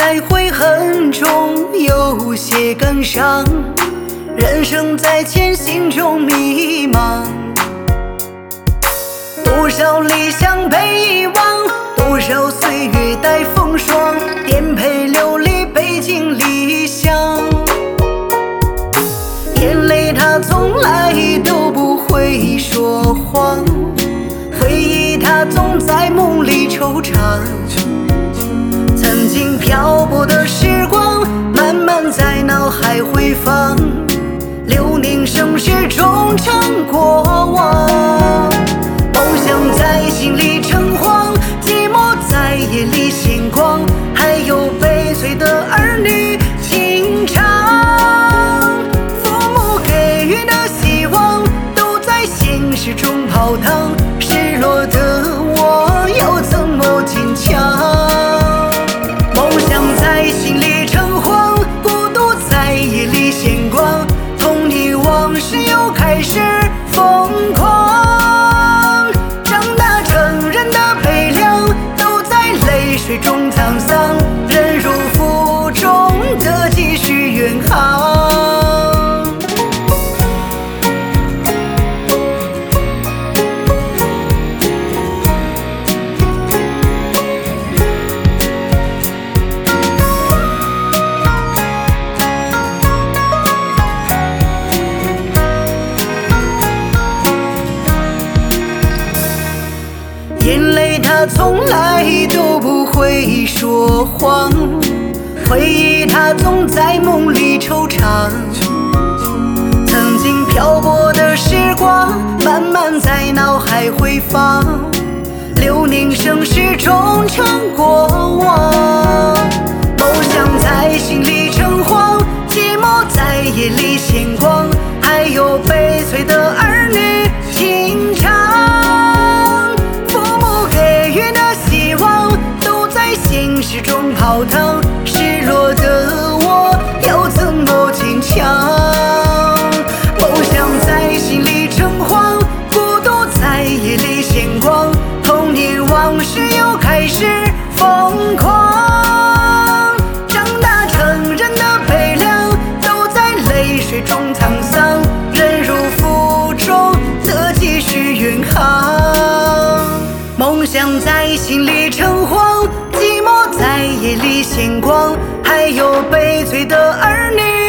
还会恨中有些感伤，人生在前，心中迷茫。多少理想被遗忘，多少岁月带风霜，颠沛流离，背井离乡。眼泪它从来都不会说谎，回忆它总在梦里惆怅。曾经漂泊的时光，慢慢在脑海回放，流年盛世中成过往。梦想在心里诚惶，寂寞在夜里星光，还有悲催的儿女情长。父母给予的希望都在现实中泡汤，失落的我又怎么坚强？梦想在心里诚惶，孤独在夜里显光，童年往事又开始疯狂。水中沧桑，忍辱负重的继续远航。眼泪它从来都不会说谎，回忆它总在梦里惆怅。曾经漂泊的时光，慢慢在脑海回放，流年盛世中成过往。梦想在心里诚惶，寂寞在夜里显光，还有悲催的儿女情长。父母给予的希望都在现实中泡汤，失落的我又怎么坚强？梦想在心里诚惶，孤独在夜里显光，童年往事又开始疯狂。长大成人的悲凉，都在泪水中沧桑，忍辱负重的继续远航。梦想在心里诚惶，寂寞在夜里显光，还有悲催的儿女